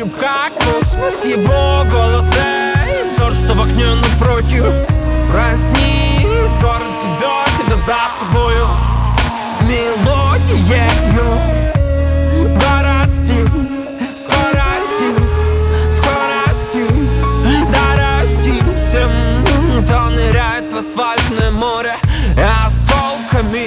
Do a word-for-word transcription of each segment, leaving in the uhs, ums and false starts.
ошибка, космос его голоса. То, что в окне напротив. Проснись, город зовет тебя за собою. Мелодиею дорасти, скорости, скоростью дорастимся. То ныряет в асфальтное море осколками.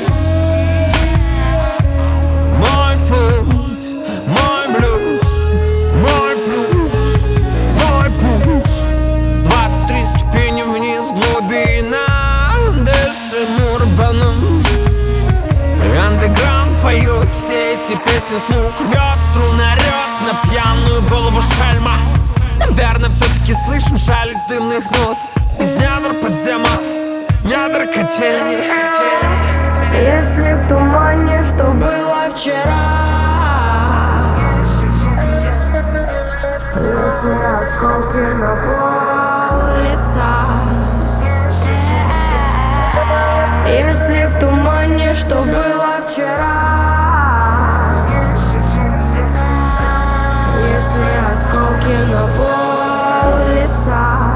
Мой путь, мой блюз, мой плюс, мой путь. Двадцать три ступени вниз, глубина. Дышим урбаном. Андеграунд поет все эти песни, слух рвет, струны орет на пьяную голову шельма. Наверное, все-таки слышен шелест дымных нот из недр подзема, недр котельни. Если в тумане, что было вчера, если осколки на пол лица, если в тумане, что было вчера, если осколки на пол лица.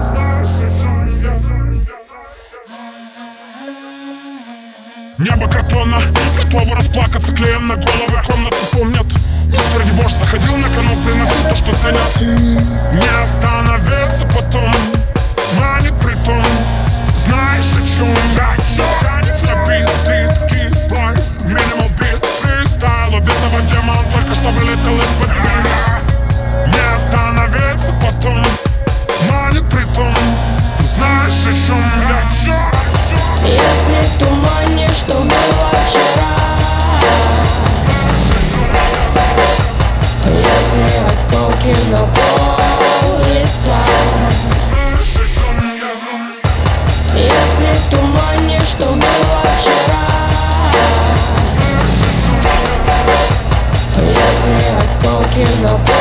Небо картона, готовы расплакаться, клеем на головы комнаты помнят. Мистер Дебош заходил на кону, приносил то, что ценят. Не остановиться потом, манит притом. Знаешь, о чем я? Тянет на бит, стрит, кис, лайф, минимал бит, фристайл. Убитого демона только что вылетел из-под меня. Не остановиться потом, манит притом. Знаешь, о чем я? Если в тумане, что было вчера, если осколки на пол лица, если в тумане, что было вчера, если осколки на пол